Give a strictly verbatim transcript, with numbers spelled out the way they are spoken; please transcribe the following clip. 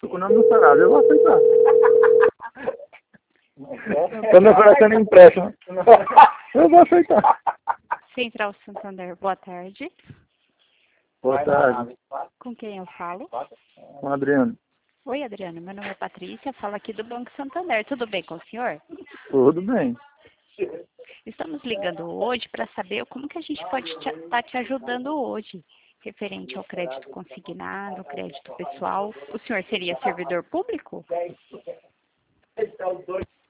com o nome do Sarado, eu vou aceitar. Quando eu oferecendo empréstimo, eu vou aceitar. Central Santander, boa tarde. Boa tarde. Com quem eu falo? Com o Adriano. Oi, Adriano. Meu nome é Patrícia, falo aqui do Banco Santander. Tudo bem com o senhor? Tudo bem. Estamos ligando hoje para saber como que a gente pode estar te, tá te ajudando hoje, referente ao crédito consignado, crédito pessoal. O senhor seria servidor público?